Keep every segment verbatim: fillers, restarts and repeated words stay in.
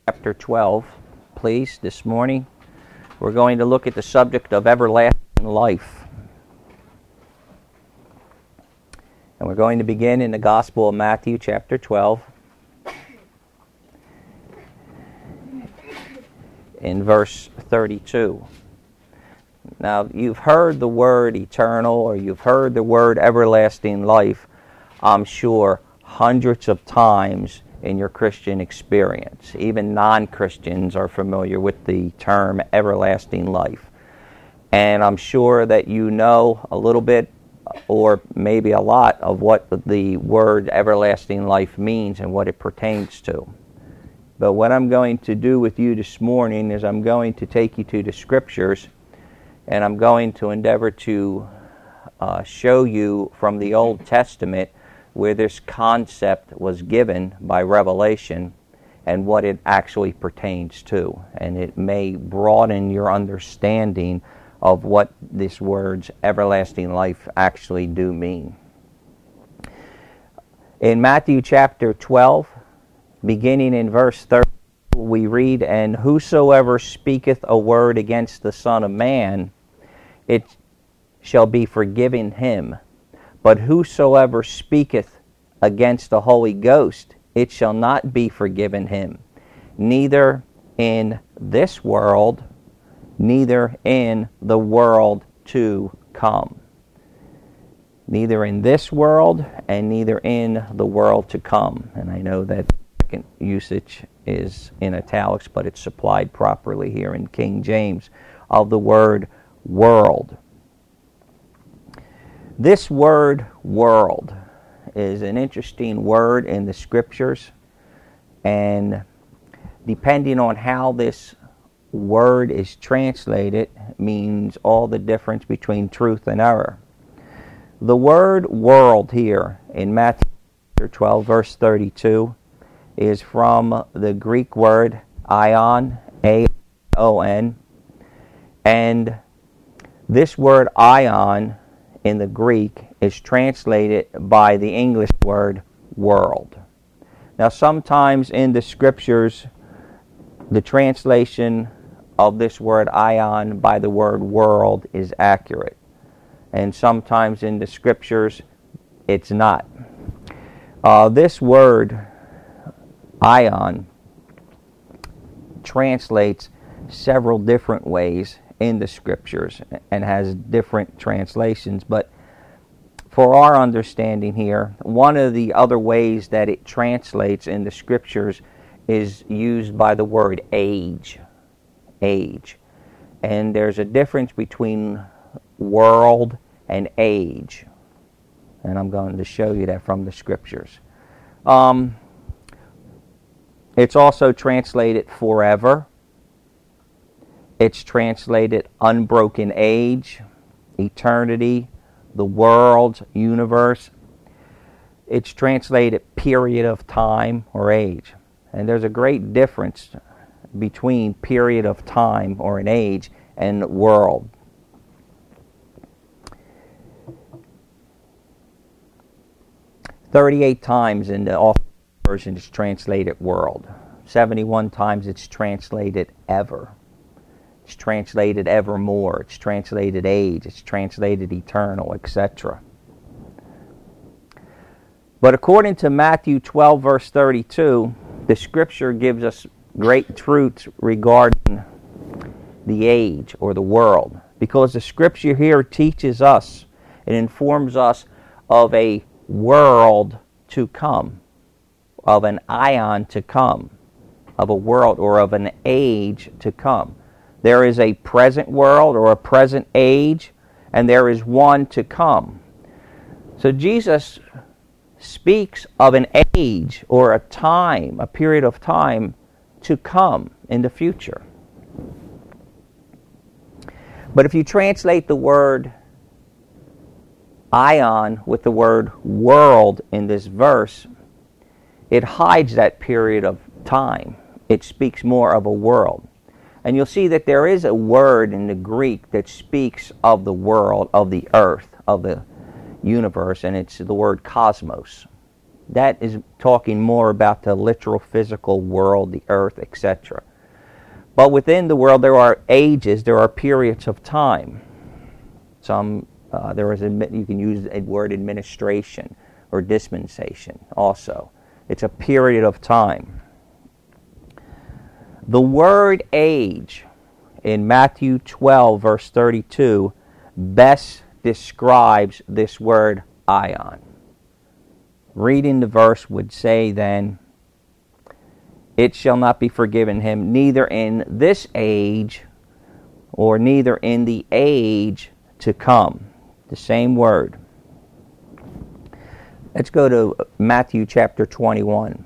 Chapter twelve, please, this morning. We're going to look at the subject of everlasting life. And we're going to begin in the Gospel of Matthew, chapter twelve, in verse thirty-two. Now, you've heard the word eternal, or you've heard the word everlasting life, I'm sure, hundreds of times in your Christian experience. Even non-Christians are familiar with the term everlasting life. And I'm sure that you know a little bit, or maybe a lot, of what the word everlasting life means and what it pertains to. But what I'm going to do with you this morning is I'm going to take you to the Scriptures, and I'm going to endeavor to uh, show you from the Old Testament where this concept was given by revelation and what it actually pertains to. And it may broaden your understanding of what this word's everlasting life actually do mean. In Matthew chapter twelve, beginning in verse thirty, we read, "And whosoever speaketh a word against the Son of Man, it shall be forgiven him. But whosoever speaketh against the Holy Ghost, it shall not be forgiven him, neither in this world, neither in the world to come." Neither in this world, and neither in the world to come. And I know that second usage is in italics, but it's supplied properly here in King James, of the word world. This word world is an interesting word in the Scriptures, and depending on how this word is translated means all the difference between truth and error. The word world here in Matthew twelve verse thirty-two is from the Greek word aion, A O N, and this word aion in the Greek is translated by the English word world. Now, sometimes in the Scriptures, the translation of this word aion by the word world is accurate. And sometimes in the Scriptures, it's not. Uh, this word aion translates several different ways in the Scriptures and has different translations, but for our understanding here, one of the other ways that it translates in the Scriptures is used by the word age. Age. And there's a difference between world and age. And I'm going to show you that from the Scriptures. Um, it's also translated forever. It's translated unbroken age, eternity, the world, universe. It's translated period of time or age. And there's a great difference between period of time or an age and world. thirty-eight times in the Office version it's translated world. seventy-one times it's translated ever. It's translated evermore. It's translated age. It's translated eternal, et cetera. But according to Matthew twelve, verse thirty-two, the Scripture gives us great truths regarding the age or the world. Because the Scripture here teaches us, it informs us of a world to come, of an aion to come, of a world or of an age to come. There is a present world or a present age, and there is one to come. So Jesus speaks of an age or a time, a period of time to come in the future. But if you translate the word aion with the word world in this verse, it hides that period of time. It speaks more of a world. And you'll see that there is a word in the Greek that speaks of the world, of the earth, of the universe, and it's the word cosmos. That is talking more about the literal physical world, the earth, et cetera. But within the world there are ages, there are periods of time. Some uh, there is a, you can use a word administration or dispensation also. It's a period of time. The word age in Matthew twelve verse thirty-two best describes this word aion. Reading the verse would say then, it shall not be forgiven him neither in this age or neither in the age to come. The same word. Let's go to Matthew chapter twenty-one.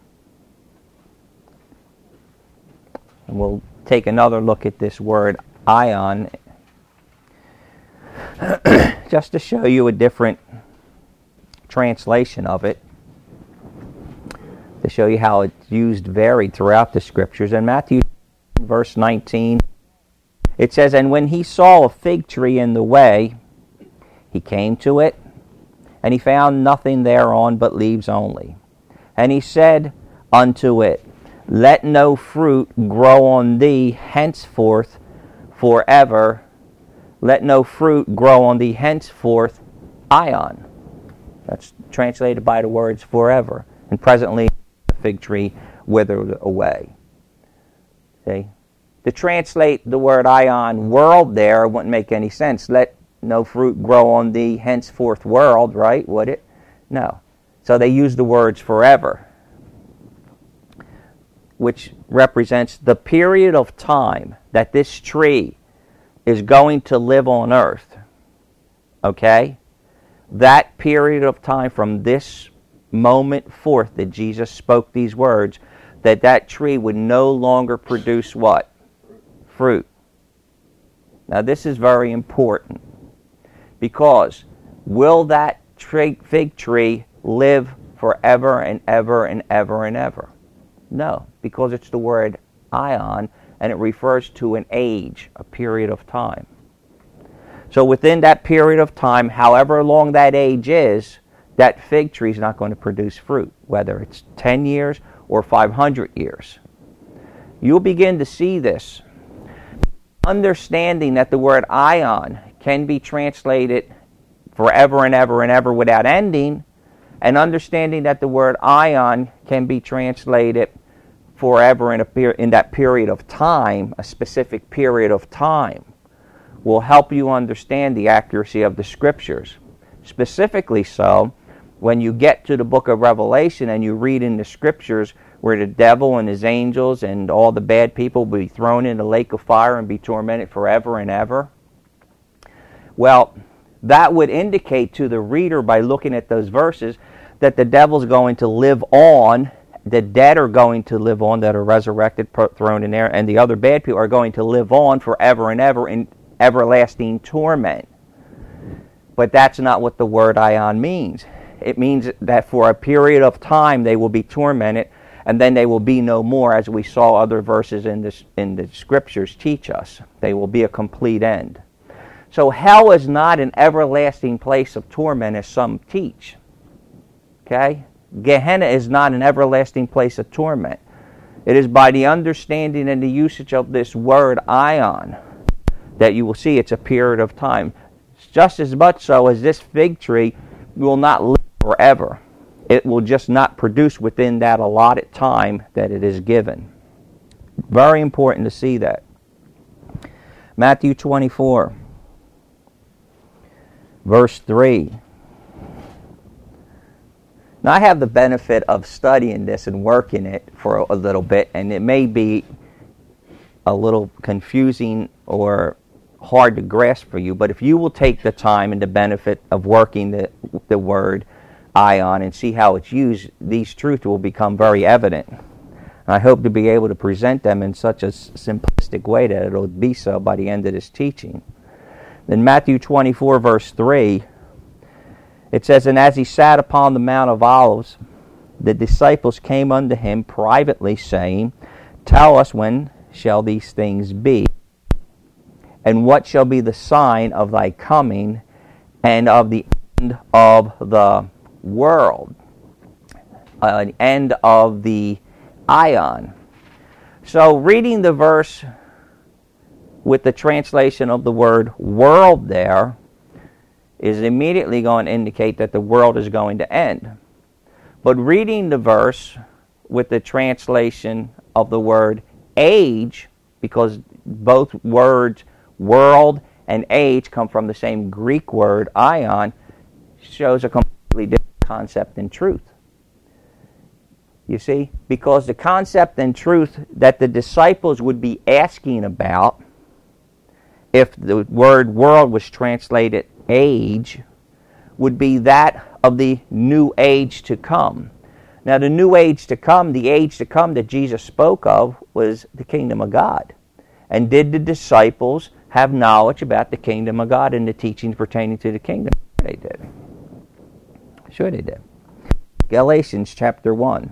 And we'll take another look at this word aion just to show you a different translation of it, to show you how it's used varied throughout the scriptures. In Matthew verse nineteen, it says, and when he saw a fig tree in the way, he came to it, and he found nothing thereon but leaves only. And he said unto it, let no fruit grow on thee henceforth forever. Let no fruit grow on thee henceforth aion. That's translated by the words forever. And presently the fig tree withered away. See? To translate the word aion, world, there wouldn't make any sense. Let no fruit grow on thee henceforth world, right? Would it? No. So they use the words forever, which represents the period of time that this tree is going to live on earth. Okay? That period of time from this moment forth that Jesus spoke these words, that that tree would no longer produce what? Fruit. Now this is very important, because will that tree, fig tree live forever and ever and ever and ever? No, because it's the word aion, and it refers to an age, a period of time. So within that period of time, however long that age is, that fig tree is not going to produce fruit, whether it's ten years or five hundred years. You'll begin to see this. Understanding that the word aion can be translated forever and ever and ever without ending, and understanding that the word aion can be translated forever in, a per- in that period of time, a specific period of time, will help you understand the accuracy of the scriptures. Specifically so, when you get to the book of Revelation and you read in the scriptures where the devil and his angels and all the bad people will be thrown in the lake of fire and be tormented forever and ever. Well, that would indicate to the reader, by looking at those verses, that the devil's going to live on, the dead are going to live on that are resurrected, thrown in there, and the other bad people are going to live on forever and ever in everlasting torment. But that's not what the word aion means. It means that for a period of time they will be tormented, and then they will be no more, as we saw other verses in this in the scriptures teach us. They will be a complete end. So hell is not an everlasting place of torment, as some teach. Okay? Gehenna is not an everlasting place of torment. It is by the understanding and the usage of this word aion that you will see it's a period of time. Just as much so as this fig tree will not live forever. It will just not produce within that allotted time that it is given. Very important to see that. Matthew twenty-four, verse three. Now I have the benefit of studying this and working it for a little bit, and it may be a little confusing or hard to grasp for you, but if you will take the time and the benefit of working the, the word aion and see how it's used, these truths will become very evident. And I hope to be able to present them in such a simplistic way that it will be so by the end of this teaching. In Matthew twenty-four, verse three, it says, and as he sat upon the Mount of Olives, the disciples came unto him privately, saying, tell us, when shall these things be? And what shall be the sign of thy coming and of the end of the world? an end of the ion. So reading the verse with the translation of the word world there is immediately going to indicate that the world is going to end. But reading the verse with the translation of the word age, because both words world and age come from the same Greek word ion, shows a completely different concept and truth. You see? Because the concept and truth that the disciples would be asking about, if the word world was translated age, would be that of the new age to come. Now, the new age to come, the age to come that Jesus spoke of, was the kingdom of God. And did the disciples have knowledge about the kingdom of God and the teachings pertaining to the kingdom? Sure they did. Sure they did. Galatians chapter one.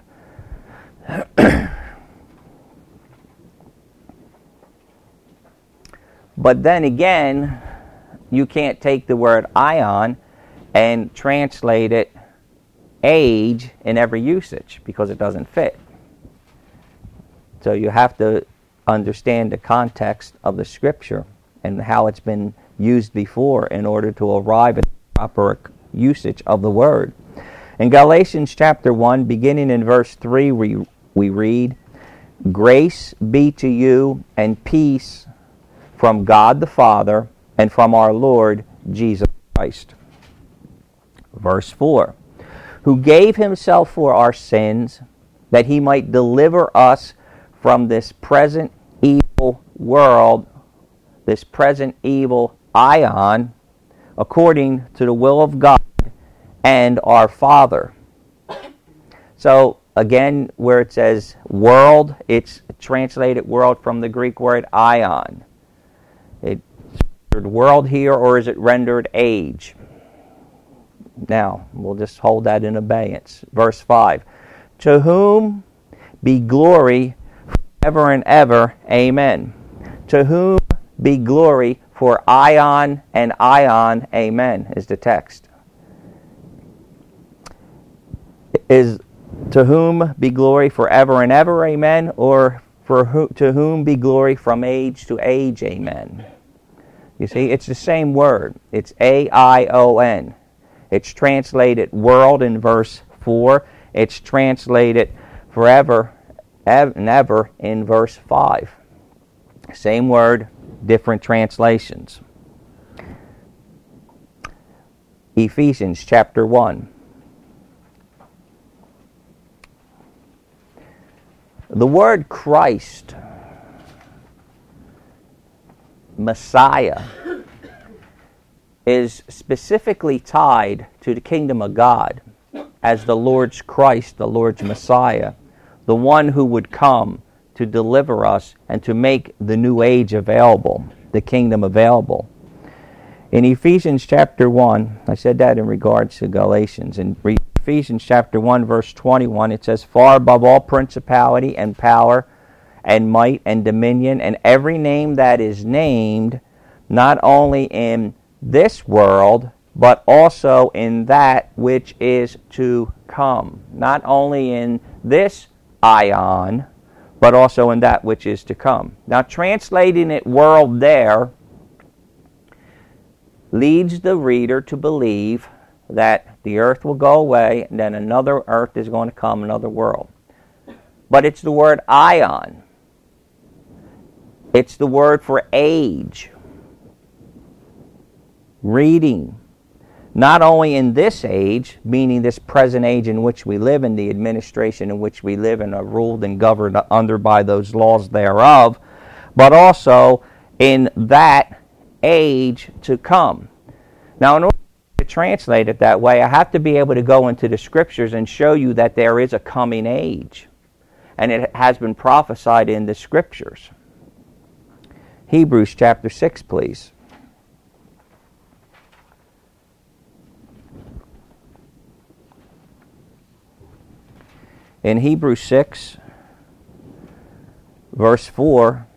But then again, you can't take the word ion and translate it age in every usage, because it doesn't fit. So you have to understand the context of the scripture and how it's been used before in order to arrive at the proper usage of the word. In Galatians chapter one, beginning in verse three, we, we read, "Grace be to you and peace from God the Father and from our Lord Jesus Christ." Verse four, "Who gave himself for our sins, that he might deliver us from this present evil world," this present evil ion, "according to the will of God and our Father." So, again, where it says world, it's translated world from the Greek word ion. It's rendered world here, or is it rendered age? Now, we'll just hold that in abeyance. Verse five, "To whom be glory forever and ever. Amen." To whom be glory for ion and ion. Amen is the text. Is to whom be glory forever and ever. Amen, or for who, to whom be glory from age to age. Amen. You see, it's the same word. It's A I O N. It's translated world in verse four. It's translated forever and ever in verse five. Same word, different translations. Ephesians chapter one. The word Christ, Messiah, is specifically tied to the kingdom of God as the Lord's Christ, the Lord's Messiah, the one who would come to deliver us and to make the new age available, the kingdom available. In Ephesians chapter one, I said that in regards to Galatians. In Ephesians chapter one, verse twenty-one, it says, "Far above all principality and power and might and dominion and every name that is named, not only in this world, but also in that which is to come." Not only in this ion, but also in that which is to come. Now, translating it world there leads the reader to believe that the earth will go away and then another earth is going to come, another world. But it's the word ion. It's the word for age. Reading. Not only in this age, meaning this present age in which we live, in the administration in which we live and are ruled and governed under by those laws thereof, but also in that age to come. Now, in order to translate it that way, I have to be able to go into the scriptures and show you that there is a coming age, and it has been prophesied in the scriptures. Hebrews chapter six, please. In Hebrews six, verse four,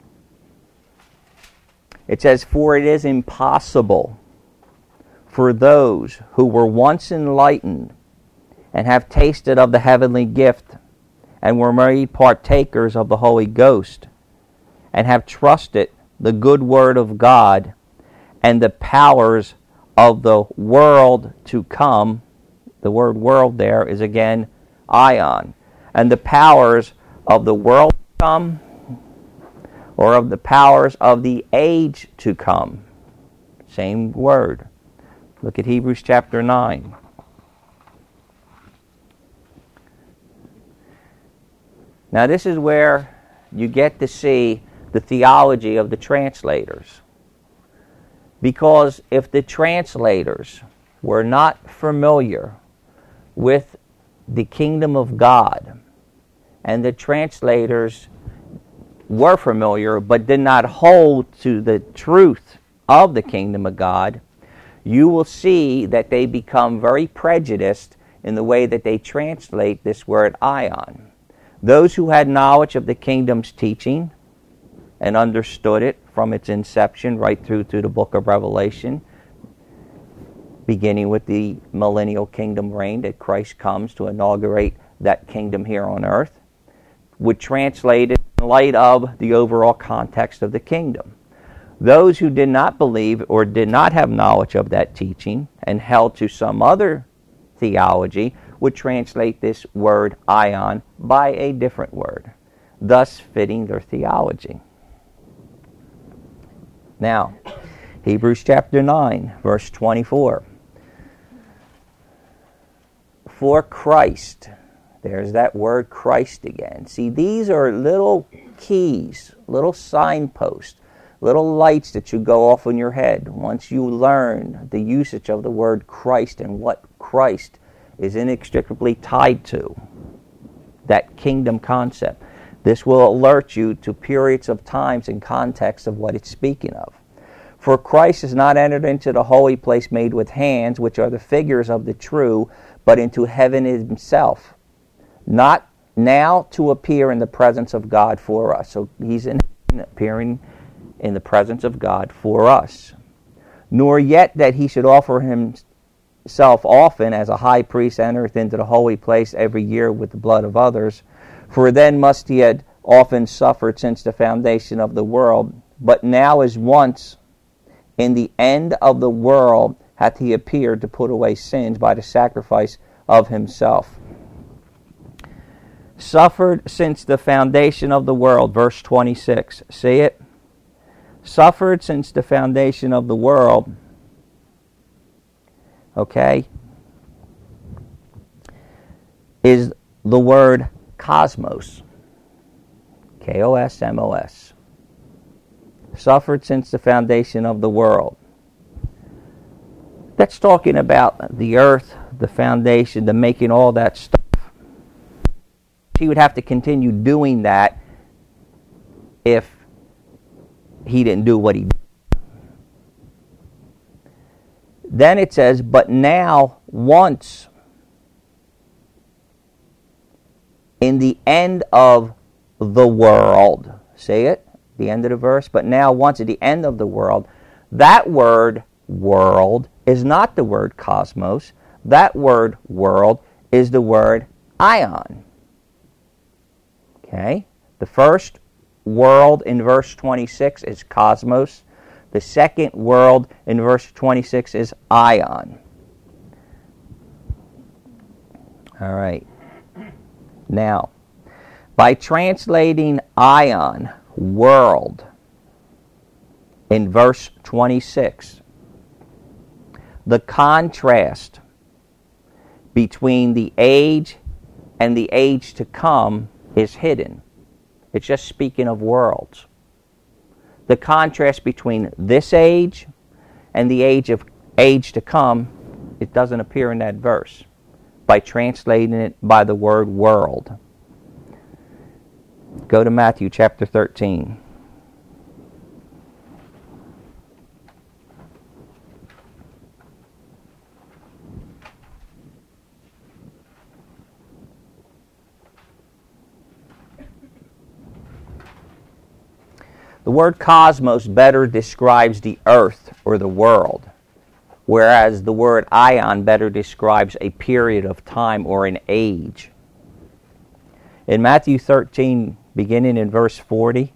it says, "For it is impossible for those who were once enlightened and have tasted of the heavenly gift, and were made partakers of the Holy Ghost, and have trusted the good word of God and the powers of the world to come. The word world there is again ion. And the powers of the world to come, or of the powers of the age to come. Same word. Look at Hebrews chapter nine. Now this is where you get to see the theology of the translators. Because if the translators were not familiar with the kingdom of God, and the translators were familiar but did not hold to the truth of the kingdom of God, you will see that they become very prejudiced in the way that they translate this word ion. Those who had knowledge of the kingdom's teaching and understood it from its inception right through to the book of Revelation, beginning with the millennial kingdom reign that Christ comes to inaugurate that kingdom here on earth, would translate it in light of the overall context of the kingdom. Those who did not believe or did not have knowledge of that teaching and held to some other theology would translate this word ion by a different word, thus fitting their theology. Now, Hebrews chapter nine, verse twenty-four. For Christ, there's that word Christ again. See, these are little keys, little signposts, little lights that should go off in your head once you learn the usage of the word Christ and what Christ is inextricably tied to, that kingdom concept. This will alert you to periods of times and context of what it's speaking of. For Christ has not entered into the holy place made with hands, which are the figures of the true, but into heaven himself, not now to appear in the presence of God for us. So he's in appearing in the presence of God for us. Nor yet that he should offer himself often as a high priest entereth into the holy place every year with the blood of others. For then must he had often suffered since the foundation of the world. But now as once in the end of the world hath he appeared to put away sins by the sacrifice of himself. Suffered since the foundation of the world, verse twenty-six. See it? Suffered since the foundation of the world. Okay? Is the word cosmos. K O S M O S. Suffered since the foundation of the world. That's talking about the earth, the foundation, the making all that stuff. He would have to continue doing that if he didn't do what he did. Then it says, but now once in the end of the world. Say it, the end of the verse. But now once at the end of the world. That word world is not the word cosmos. That word world is the word ion. Okay? The first world in verse twenty-six is cosmos. The second world in verse twenty-six is ion. All right. Now, by translating ion, world, in verse twenty-six, the contrast between the age and the age to come is hidden. It's just speaking of worlds. The contrast between this age and the age of age to come, it doesn't appear in that verse by translating it by the word world. Go to Matthew chapter thirteen. The word cosmos better describes the earth or the world. whereas the word aion better describes a period of time or an age. In Matthew thirteen, beginning in verse forty,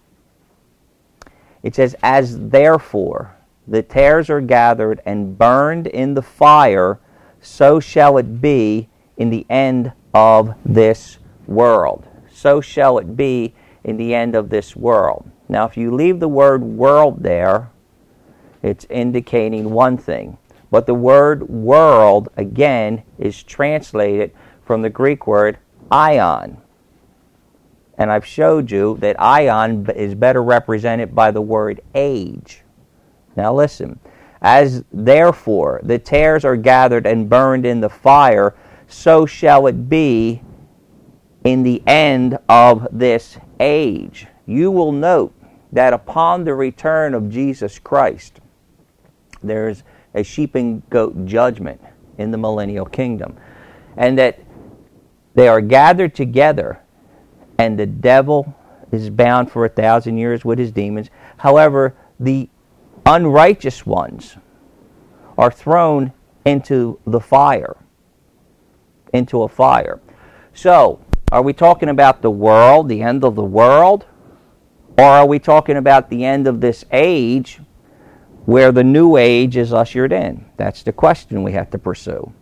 it says, "As therefore the tares are gathered and burned in the fire, so shall it be in the end of this world." So shall it be in the end of this world. Now, if you leave the word world there, it's indicating one thing. But the word world, again, is translated from the Greek word aion. And I've showed you that aion is better represented by the word age. Now listen. "As therefore the tares are gathered and burned in the fire, so shall it be in the end of this age." You will note that upon the return of Jesus Christ, there's a sheep and goat judgment in the millennial kingdom. And that they are gathered together, and the devil is bound for a thousand years with his demons. However, the unrighteous ones are thrown into the fire, into a fire. So, are we talking about the world, the end of the world? Or are we talking about the end of this age where the new age is ushered in? That's the question we have to pursue.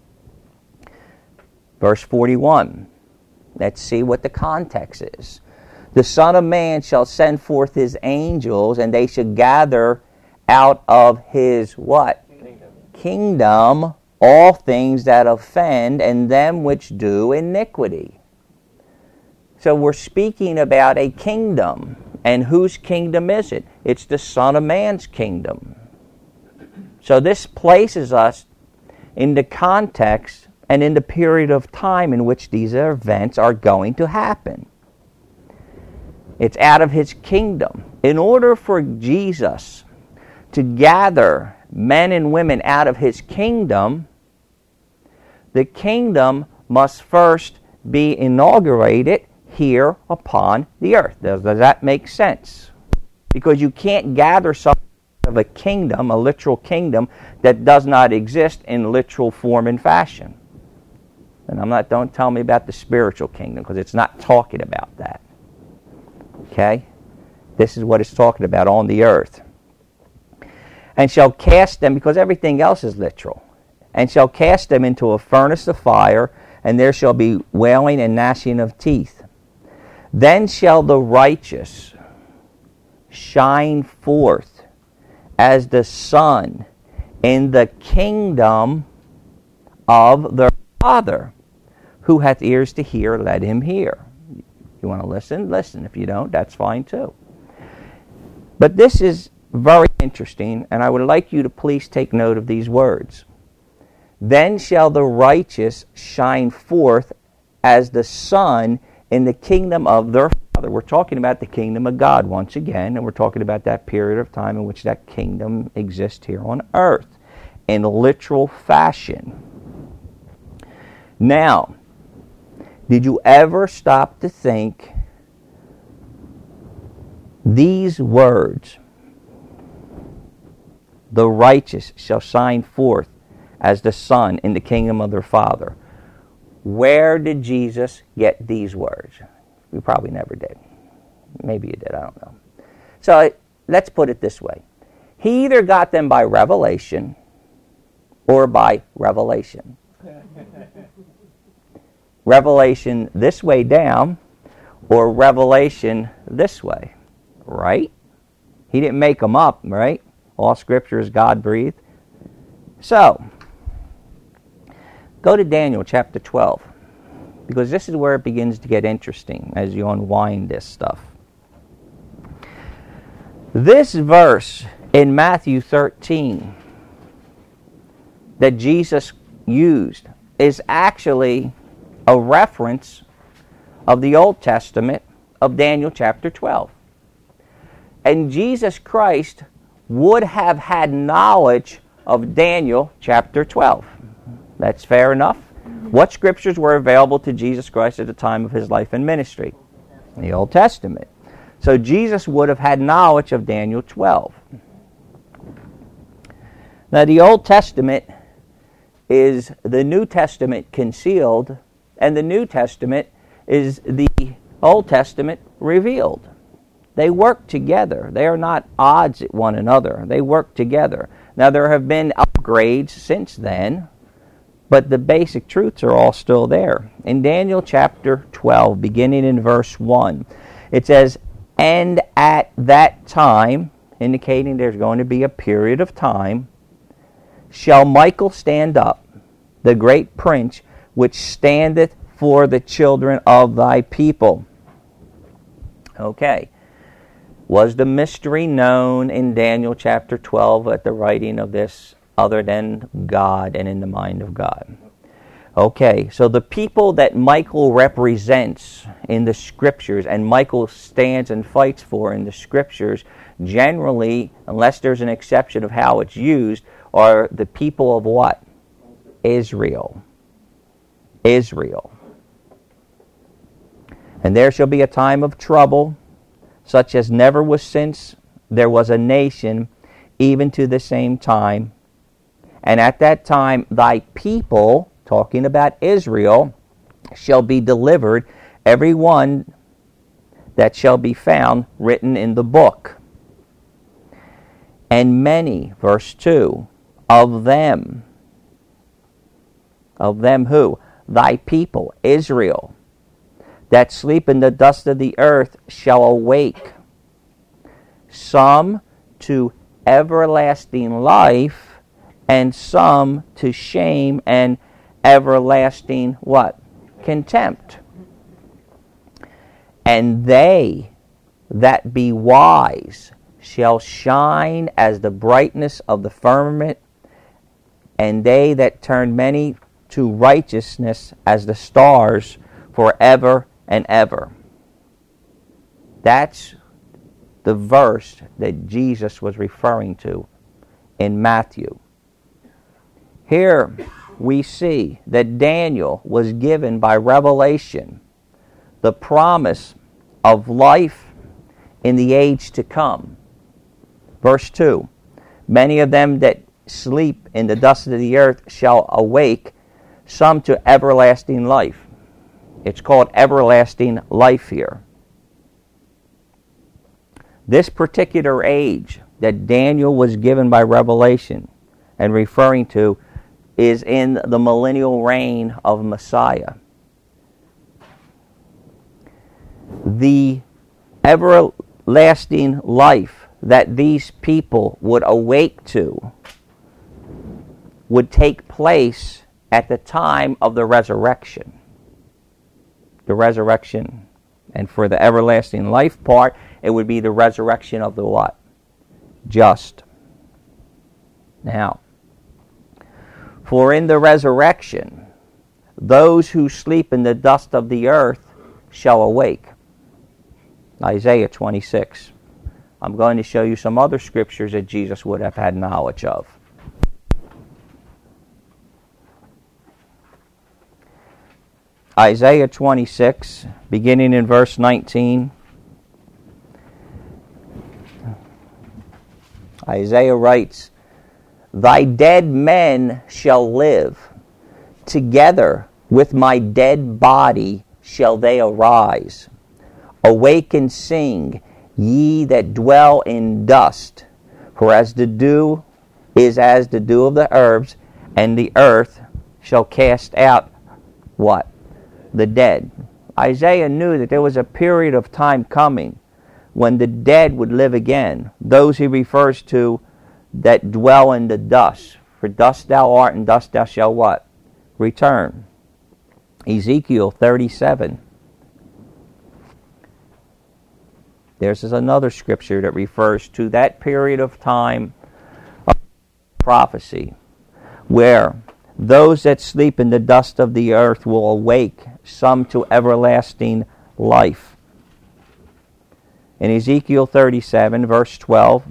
Verse forty-one. Let's see what the context is. "The Son of Man shall send forth his angels, and they shall gather out of his" what? Kingdom. Kingdom all things that offend, and them which do iniquity. So we're speaking about a kingdom. And whose kingdom is it? It's the Son of Man's kingdom. So this places us in the context and in the period of time in which these events are going to happen. It's out of his kingdom. In order for Jesus to gather men and women out of his kingdom, the kingdom must first be inaugurated here upon the earth. Does, does that make sense? Because you can't gather something of a kingdom, a literal kingdom, that does not exist in literal form and fashion. And I'm not, don't tell me about the spiritual kingdom, because it's not talking about that. Okay? This is what it's talking about on the earth. "And shall cast them," because everything else is literal, "and shall cast them into a furnace of fire, and there shall be wailing and gnashing of teeth. Then shall the righteous shine forth as the sun in the kingdom of their Father. Who hath ears to hear, let him hear." You want to listen? Listen. If you don't, that's fine too. But this is very interesting, and I would like you to please take note of these words. "Then shall the righteous shine forth as the sun in the kingdom of their Father." We're talking about the kingdom of God once again, and we're talking about that period of time in which that kingdom exists here on earth in literal fashion. Now, did you ever stop to think these words, "the righteous shall shine forth as the sun in the kingdom of their Father"? Where did Jesus get these words? We probably never did. Maybe you did, I don't know. So let's put it this way. He either got them by revelation or by revelation. Revelation this way down or revelation this way, right? He didn't make them up, right? All Scripture is God-breathed. So, go to Daniel chapter twelve, because this is where it begins to get interesting as you unwind this stuff. This verse in Matthew thirteen that Jesus used is actually a reference of the Old Testament of Daniel chapter twelve. And Jesus Christ would have had knowledge of Daniel chapter twelve. That's fair enough. What scriptures were available to Jesus Christ at the time of his life and ministry? The Old Testament. So Jesus would have had knowledge of Daniel twelve. Now, the Old Testament is the New Testament concealed, and the New Testament is the Old Testament revealed. They work together. They are not odds at one another. They work together. Now, there have been upgrades since then, but the basic truths are all still there. In Daniel chapter twelve, beginning in verse one, it says, "And at that time," indicating there's going to be a period of time, "shall Michael stand up, the great prince, which standeth for the children of thy people." Okay. Was the mystery known in Daniel chapter twelve at the writing of this other than God and in the mind of God? Okay, so the people that Michael represents in the Scriptures and Michael stands and fights for in the Scriptures, generally, unless there's an exception of how it's used, are the people of what? Israel. Israel. "And there shall be a time of trouble, such as never was since there was a nation, even to the same time. And at that time thy people," talking about Israel, "shall be delivered, every one that shall be found written in the book. And many," verse two, "of them," of them who? Thy people, Israel, "that sleep in the dust of the earth shall awake, some to everlasting life, and some to shame and everlasting" what? "Contempt. And they that be wise shall shine as the brightness of the firmament, and they that turn many to righteousness as the stars forever and ever." That's the verse that Jesus was referring to in Matthew. Here we see that Daniel was given by revelation the promise of life in the age to come. Verse two, "Many of them that sleep in the dust of the earth shall awake, some to everlasting life." It's called everlasting life here. This particular age that Daniel was given by revelation and referring to is in the millennial reign of Messiah. The everlasting life that these people would awake to would take place at the time of the resurrection. The resurrection. And for the everlasting life part, it would be the resurrection of the what? Just. Now, for in the resurrection, those who sleep in the dust of the earth shall awake. Isaiah twenty-six. I'm going to show you some other scriptures that Jesus would have had knowledge of. Isaiah twenty-six, beginning in verse nineteen. Isaiah writes, "Thy dead men shall live, together with my dead body shall they arise. Awake and sing, ye that dwell in dust, for as the dew is as the dew of the herbs, and the earth shall cast out" what? "The dead." Isaiah knew that there was a period of time coming when the dead would live again. Those he refers to that dwell in the dust. "For dust thou art, and dust thou shalt" what? "Return." Ezekiel thirty-seven. There's another scripture that refers to that period of time of prophecy where those that sleep in the dust of the earth will awake, some to everlasting life. In Ezekiel thirty-seven, verse twelve,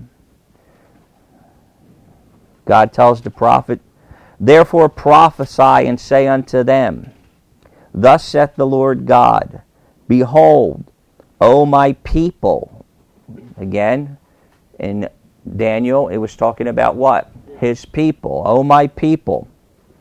God tells the prophet, "Therefore prophesy and say unto them, Thus saith the Lord God, Behold, O my people." Again, in Daniel, it was talking about what? his people. O my people,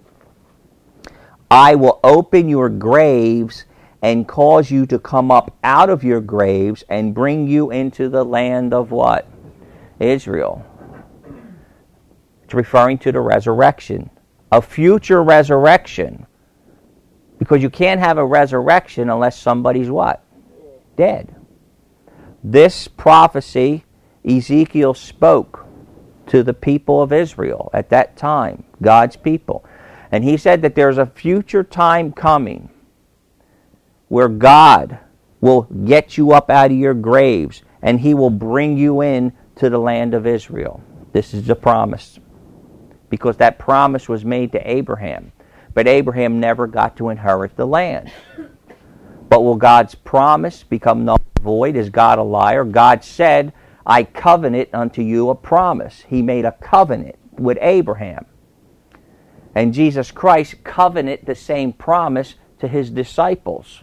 I will open your graves and cause you to come up out of your graves and bring you into the land of what? Israel. It's referring to the resurrection. A future resurrection. Because you can't have a resurrection unless somebody's what? Dead. This prophecy Ezekiel spoke to the people of Israel at that time, God's people. And he said that there's a future time coming where God will get you up out of your graves and he will bring you in to the land of Israel. This is the promise. Because that promise was made to Abraham. But Abraham never got to inherit the land. But will God's promise become null and void? Is God a liar? God said, I covenant unto you a promise. He made a covenant with Abraham. And Jesus Christ covenanted the same promise to his disciples.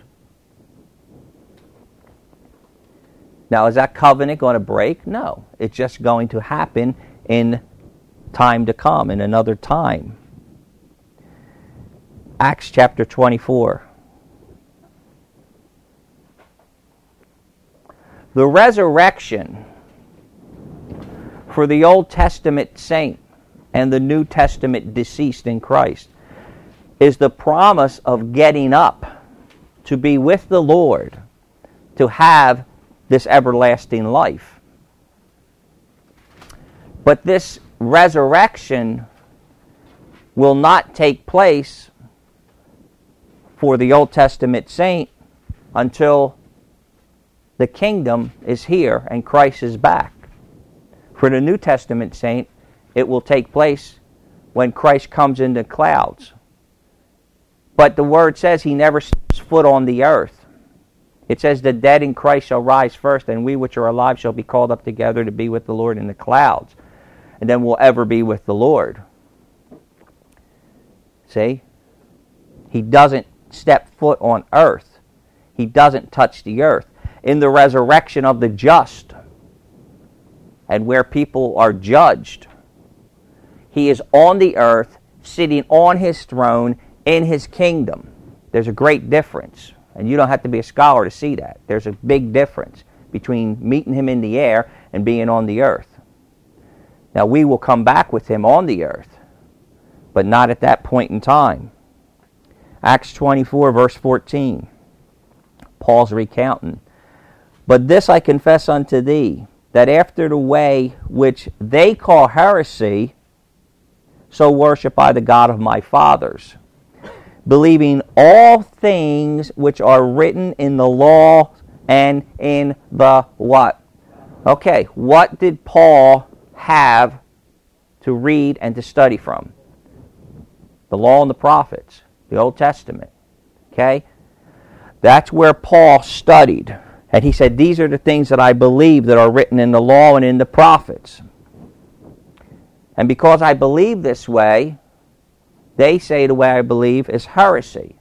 Now, is that covenant going to break? No. It's just going to happen in time to come, in another time. Acts chapter twenty-four. The resurrection for the Old Testament saint and the New Testament deceased in Christ is the promise of getting up to be with the Lord, to have this everlasting life. But this resurrection will not take place for the Old Testament saint until the kingdom is here and Christ is back. For the New Testament saint, it will take place when Christ comes in the clouds. But the Word says he never steps foot on the earth. It says the dead in Christ shall rise first, and we which are alive shall be called up together to be with the Lord in the clouds. And then we'll ever be with the Lord. See? He doesn't step foot on earth. He doesn't touch the earth. In the resurrection of the just, and where people are judged, he is on the earth, sitting on his throne in his kingdom. There's a great difference. And you don't have to be a scholar to see that. There's a big difference between meeting him in the air and being on the earth. Now, we will come back with him on the earth, but not at that point in time. Acts twenty-four, verse fourteen. Paul's recounting. But this I confess unto thee, that after the way which they call heresy, so worship I the God of my fathers, believing all things which are written in the law and in the what? Okay, what did Paul have to read and to study from? The law and the prophets, the Old Testament. Okay? That's where Paul studied. And he said, these are the things that I believe that are written in the law and in the prophets. And because I believe this way, they say the way I believe is heresy.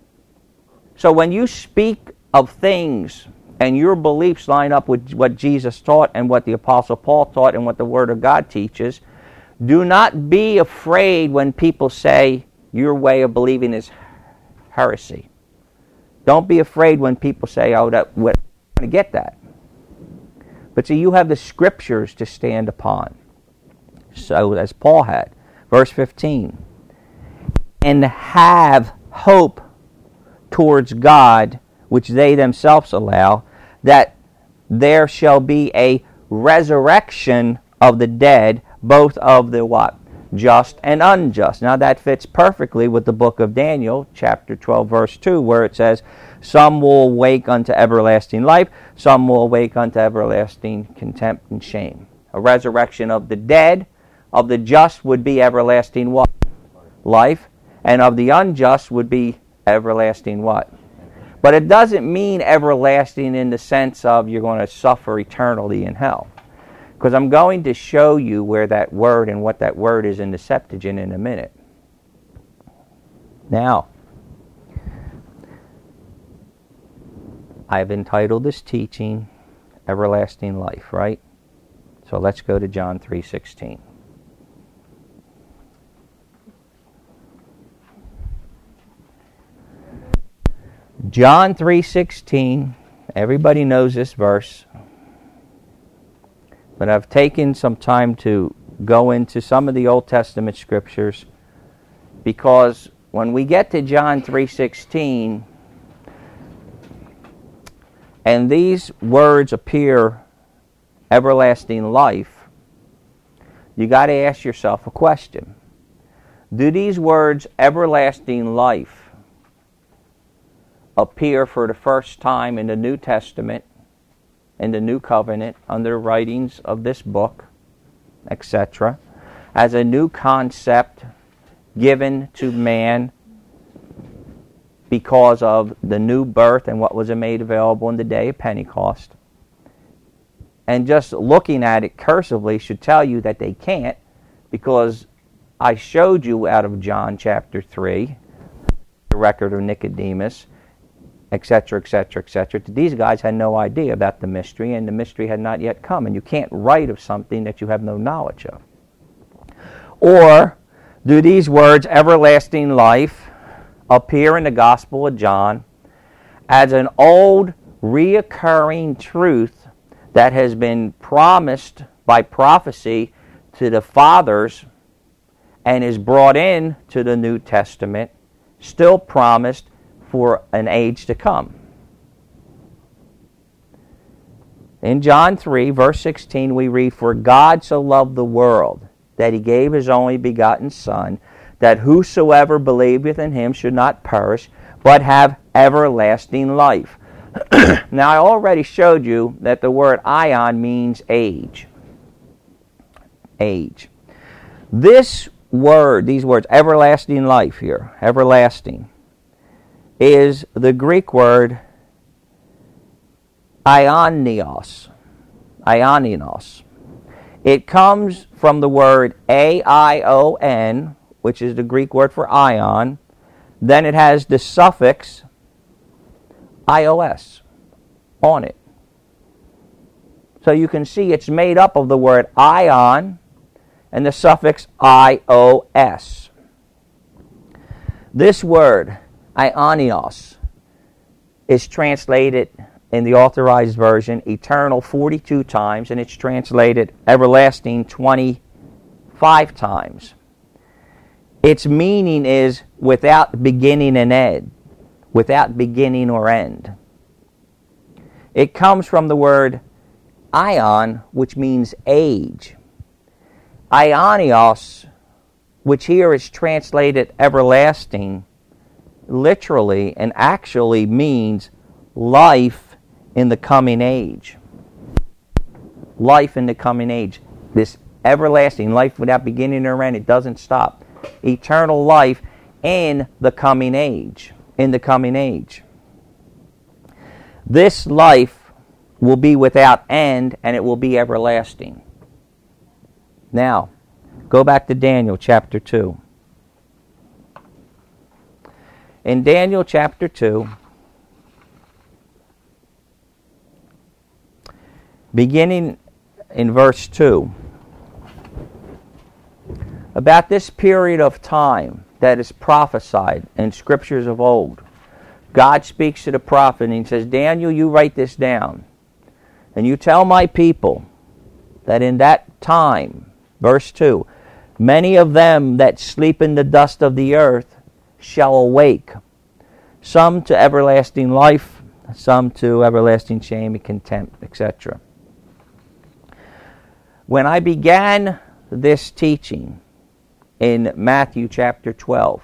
So when you speak of things and your beliefs line up with what Jesus taught and what the Apostle Paul taught and what the Word of God teaches, do not be afraid when people say your way of believing is heresy. Don't be afraid when people say, oh, that, we're going to get that. But see, you have the Scriptures to stand upon. So, as Paul had. Verse fifteen. And have hope towards God, which they themselves allow, that there shall be a resurrection of the dead, both of the what? Just and unjust. Now that fits perfectly with the book of Daniel, chapter twelve, verse two, where it says, some will awake unto everlasting life, some will awake unto everlasting contempt and shame. A resurrection of the dead, of the just would be everlasting what? Life. And of the unjust would be everlasting what? But it doesn't mean everlasting in the sense of you're going to suffer eternally in hell. Because I'm going to show you where that word and what that word is in the Septuagint in a minute. Now, I have entitled this teaching Everlasting Life, right? So let's go to John three sixteen. John three sixteen, everybody knows this verse, but I've taken some time to go into some of the Old Testament scriptures, because when we get to John three sixteen, and these words appear, everlasting life, you got to ask yourself a question. Do these words, everlasting life, appear for the first time in the New Testament, in the New Covenant, under the writings of this book, et cetera, as a new concept given to man because of the new birth and what was made available in the day of Pentecost? And just looking at it cursively should tell you that they can't, because I showed you out of John chapter three, the record of Nicodemus, et cetera, et cetera, et cetera. These guys had no idea about the mystery, and the mystery had not yet come, and you can't write of something that you have no knowledge of. Or do these words, everlasting life, appear in the Gospel of John as an old, reoccurring truth that has been promised by prophecy to the fathers and is brought in to the New Testament, still promised for an age to come? In John three, verse sixteen, we read, "For God so loved the world, that he gave his only begotten Son, that whosoever believeth in him should not perish, but have everlasting life." Now, I already showed you that the word ion means age. Age. This word, these words, everlasting life here, everlasting, is the Greek word aionios. Aionios. It comes from the word A I O N, which is the Greek word for ion. Then it has the suffix I O S on it. So you can see it's made up of the word ion and the suffix I O S. This word, aionios, is translated in the Authorized Version eternal forty-two times, and it's translated everlasting twenty-five times. Its meaning is without beginning and end, without beginning or end. It comes from the word ion, which means age. Aionios, which here is translated everlasting, literally and actually means life in the coming age. Life in the coming age. This everlasting life without beginning or end, it doesn't stop. Eternal life in the coming age. In the coming age. This life will be without end, and it will be everlasting. Now, go back to Daniel chapter two. In Daniel chapter two, beginning in verse two, about this period of time that is prophesied in scriptures of old, God speaks to the prophet and he says, Daniel, you write this down, and you tell my people that in that time, verse two, many of them that sleep in the dust of the earth shall awake, some to everlasting life, some to everlasting shame and contempt, et cetera. When I began this teaching in Matthew chapter twelve,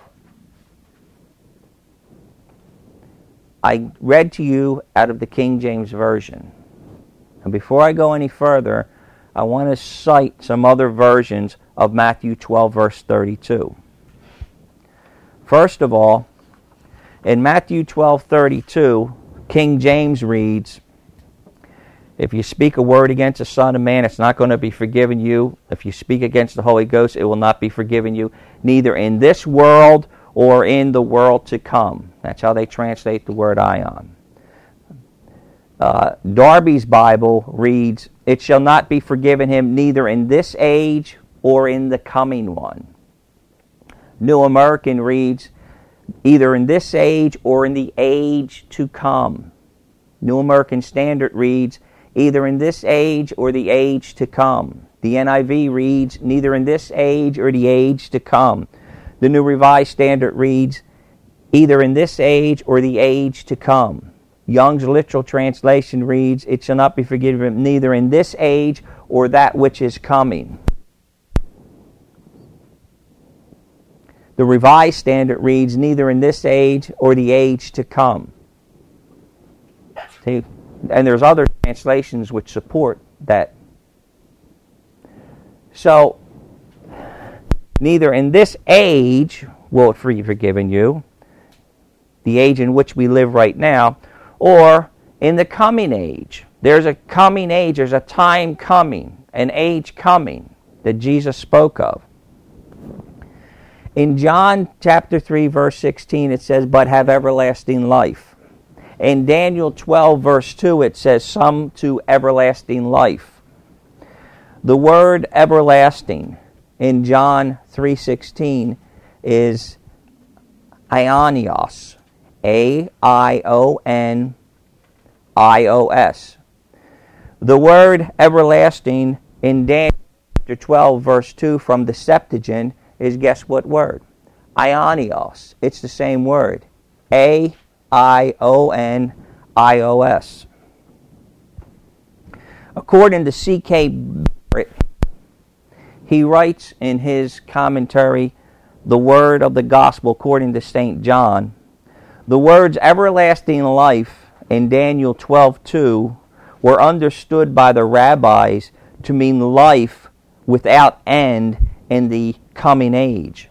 I read to you out of the King James Version. And before I go any further, I want to cite some other versions of Matthew twelve, verse thirty-two. First of all, in Matthew twelve, thirty-two, King James reads, if you speak a word against the Son of Man, it's not going to be forgiven you. If you speak against the Holy Ghost, it will not be forgiven you, neither in this world or in the world to come. That's how they translate the word ion. Uh, Darby's Bible reads, it shall not be forgiven him neither in this age or in the coming one. New American reads, either in this age or in the age to come. New American Standard reads, either in this age or the age to come. The N I V reads, neither in this age or the age to come. The New Revised Standard reads, either in this age or the age to come. Young's literal translation reads, it shall not be forgiven neither in this age or that which is coming. The Revised Standard reads, neither in this age or the age to come. See, and there's other translations which support that. So, neither in this age will it be forgiven you, the age in which we live right now, or in the coming age. There's a coming age, there's a time coming, an age coming that Jesus spoke of. In John chapter three, verse sixteen, it says, but have everlasting life. In Daniel twelve, verse two, it says, some to everlasting life. The word everlasting in John three sixteen is aionios, A I O N I O S. The word everlasting in Daniel chapter twelve, verse two from the Septuagint is, guess what word? Aionios. It's the same word. A I O N I O S. According to C K Barrett, he writes in his commentary, The Word of the Gospel according to Saint John, the words everlasting life in Daniel twelve two were understood by the rabbis to mean life without end in the coming age.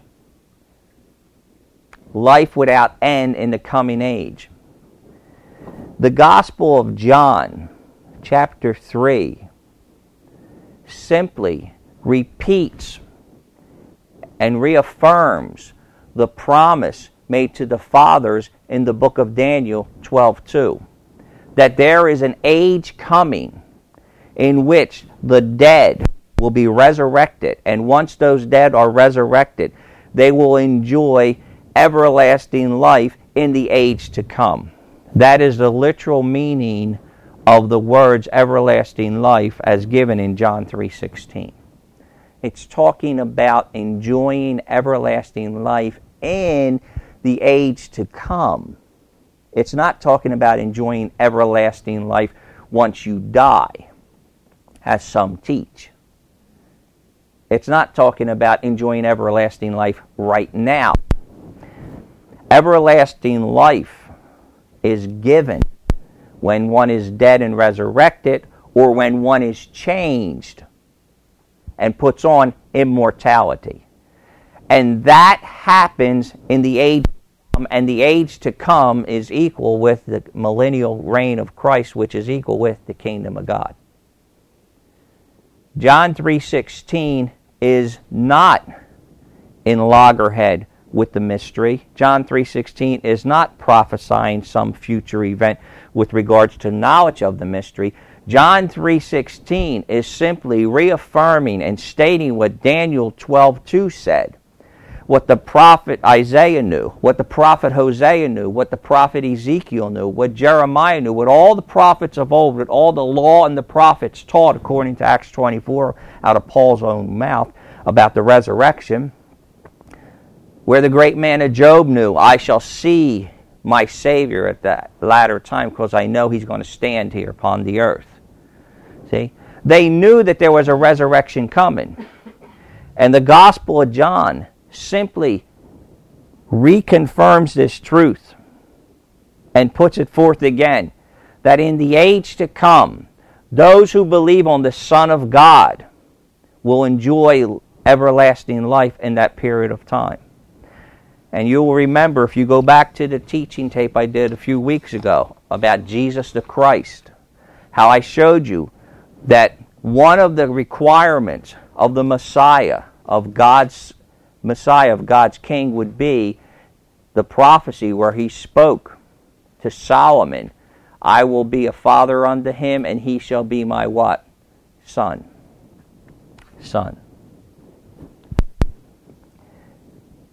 Life without end in the coming age. The Gospel of John, chapter three, simply repeats and reaffirms the promise made to the fathers in the book of Daniel twelve two, that there is an age coming in which the dead will be resurrected, and once those dead are resurrected, they will enjoy everlasting life in the age to come. That is the literal meaning of the words everlasting life as given in John three sixteen. It's talking about enjoying everlasting life in the age to come. It's not talking about enjoying everlasting life once you die, as some teach. It's not talking about enjoying everlasting life right now. Everlasting life is given when one is dead and resurrected, or when one is changed and puts on immortality. And that happens in the age to come, and the age to come is equal with the millennial reign of Christ, which is equal with the kingdom of God. John three sixteen is not in loggerhead with the mystery. John three sixteen is not prophesying some future event with regards to knowledge of the mystery. John three sixteen is simply reaffirming and stating what Daniel twelve two said, what the prophet Isaiah knew, what the prophet Hosea knew, what the prophet Ezekiel knew, what Jeremiah knew, what all the prophets of old, what all the law and the prophets taught, according to Acts twenty-four, out of Paul's own mouth, about the resurrection, where the great man of Job knew, I shall see my Savior at that latter time, because I know he's going to stand here upon the earth. See? They knew that there was a resurrection coming. And the Gospel of John simply reconfirms this truth and puts it forth again, that in the age to come, those who believe on the Son of God will enjoy everlasting life in that period of time. And you will remember, if you go back to the teaching tape I did a few weeks ago about Jesus the Christ, how I showed you that one of the requirements of the Messiah, of God's Messiah, of God's King, would be the prophecy where he spoke to Solomon, I will be a father unto him, and he shall be my what? Son. Son.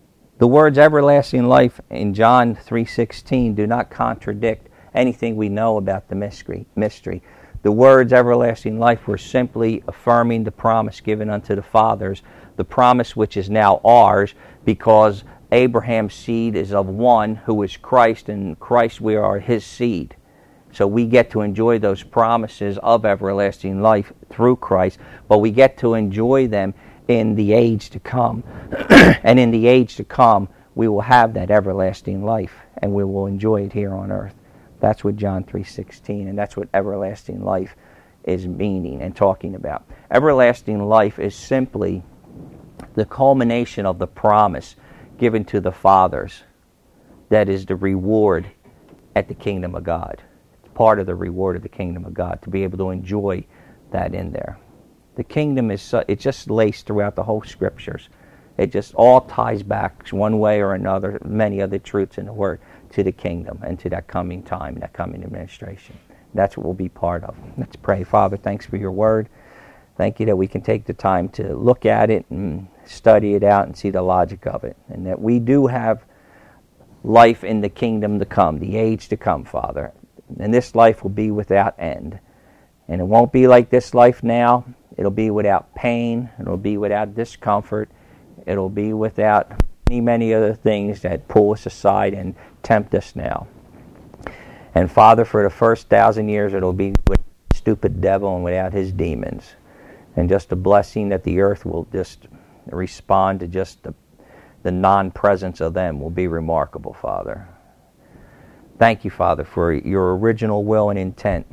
The words everlasting life in John three sixteen do not contradict anything we know about the mystery. mystery. The words everlasting life were simply affirming the promise given unto the fathers, the promise which is now ours, because Abraham's seed is of one who is Christ, and Christ we are his seed. So we get to enjoy those promises of everlasting life through Christ, but we get to enjoy them in the age to come. And in the age to come, we will have that everlasting life, and we will enjoy it here on earth. That's what John three sixteen, and that's what everlasting life is meaning and talking about. Everlasting life is simply the culmination of the promise given to the fathers. That is the reward at the kingdom of God. It's part of the reward of the kingdom of God, to be able to enjoy that in there. The kingdom is, it's just laced throughout the whole scriptures. It just all ties back one way or another, many other truths in the Word, to the kingdom and to that coming time, that coming administration. That's what we'll be part of. Let's pray. Father, thanks for your Word. Thank you that we can take the time to look at it and study it out and see the logic of it, and that we do have life in the kingdom to come, the age to come, Father. And this life will be without end. And it won't be like this life now. It'll be without pain. It'll be without discomfort. It'll be without many, many other things that pull us aside and tempt us now. And Father, for the first thousand years, it'll be with the stupid devil and without his demons. And just a blessing that the earth will just respond to just the, the non-presence of them will be remarkable, Father. Thank you, Father, for your original will and intent,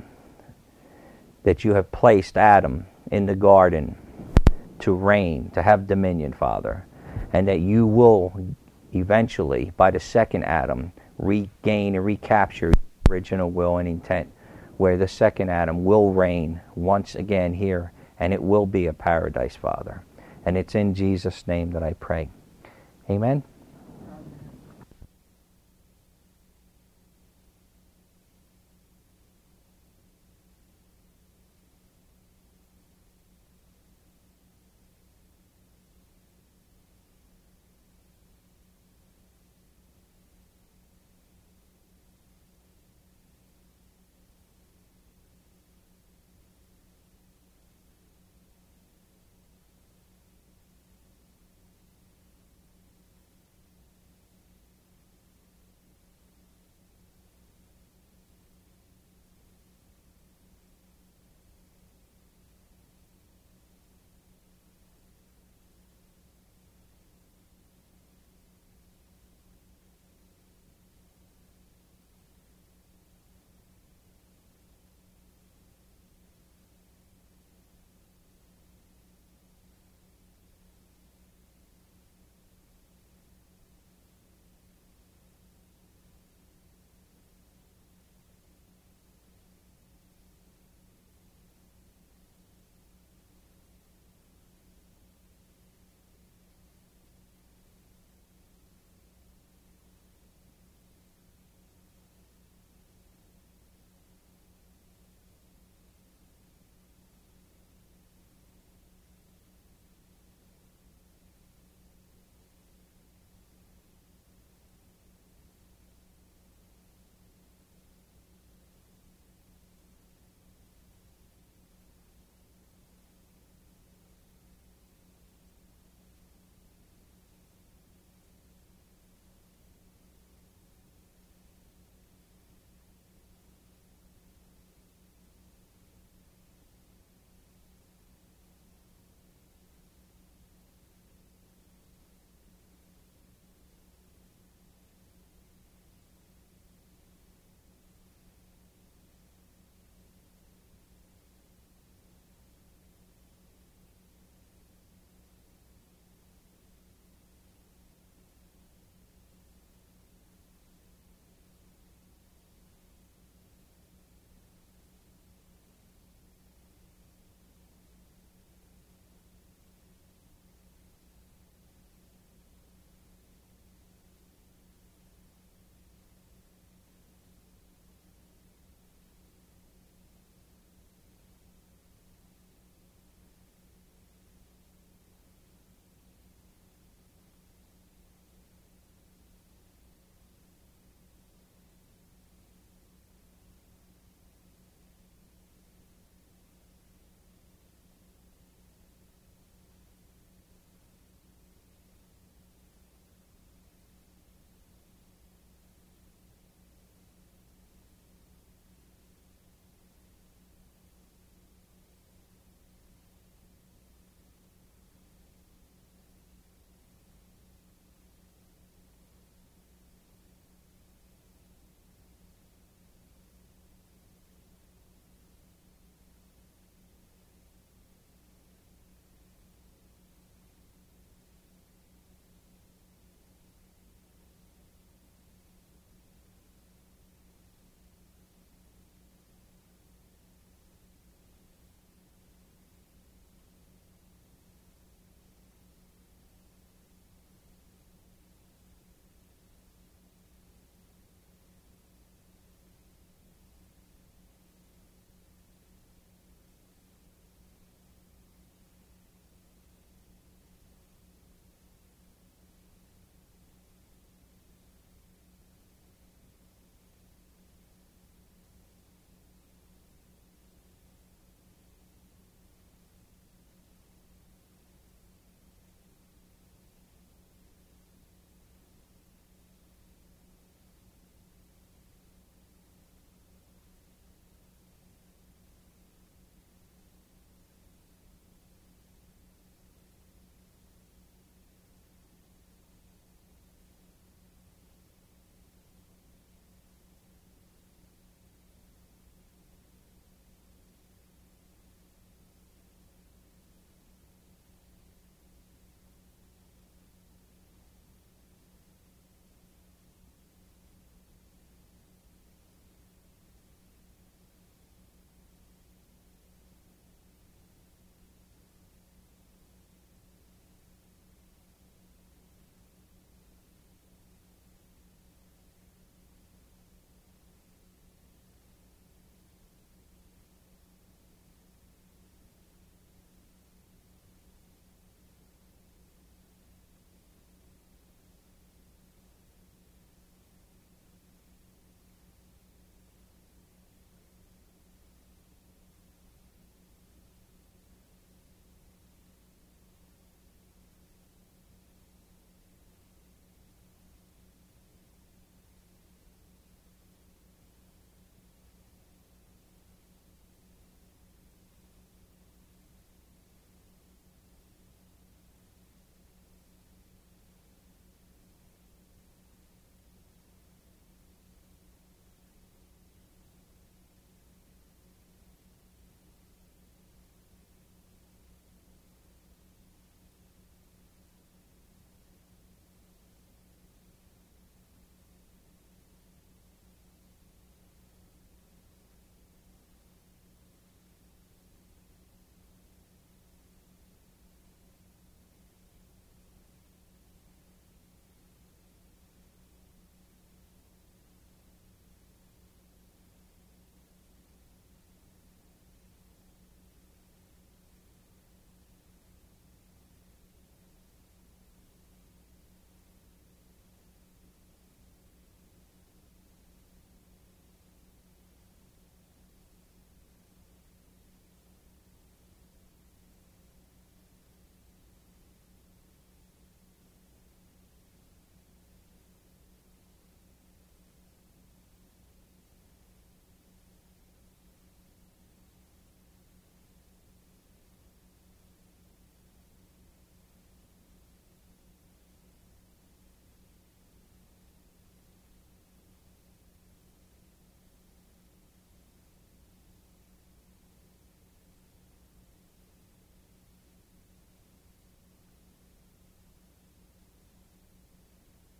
that you have placed Adam in the garden to reign, to have dominion, Father, and that you will eventually, by the second Adam, regain and recapture your original will and intent, where the second Adam will reign once again here, and it will be a paradise, Father. And it's in Jesus' name that I pray. Amen.